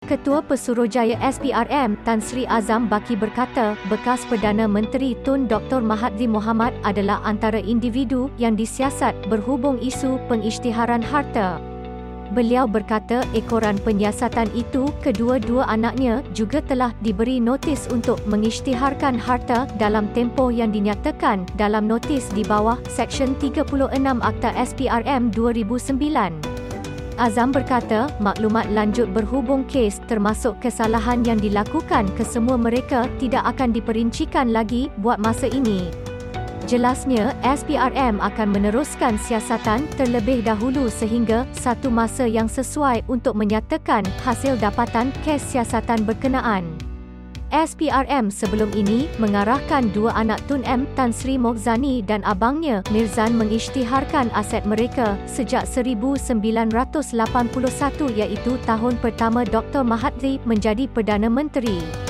Ketua Pesuruhjaya SPRM Tan Sri Azam Baki berkata, bekas Perdana Menteri Tun Dr. Mahathir Mohamad adalah antara individu yang disiasat berhubung isu pengisytiharan harta. Beliau berkata ekoran penyiasatan itu kedua-dua anaknya juga telah diberi notis untuk mengisytiharkan harta dalam tempoh yang dinyatakan dalam notis di bawah Seksyen 36 Akta SPRM 2009. Azam berkata, maklumat lanjut berhubung kes termasuk kesalahan yang dilakukan kesemua mereka tidak akan diperincikan lagi buat masa ini. Jelasnya, SPRM akan meneruskan siasatan terlebih dahulu sehingga satu masa yang sesuai untuk menyatakan hasil dapatan kes siasatan berkenaan. SPRM sebelum ini mengarahkan dua anak Tun M. Tan Sri Moghzani dan abangnya Mirzan mengisytiharkan aset mereka sejak 1981 iaitu tahun pertama Dr. Mahathir menjadi Perdana Menteri.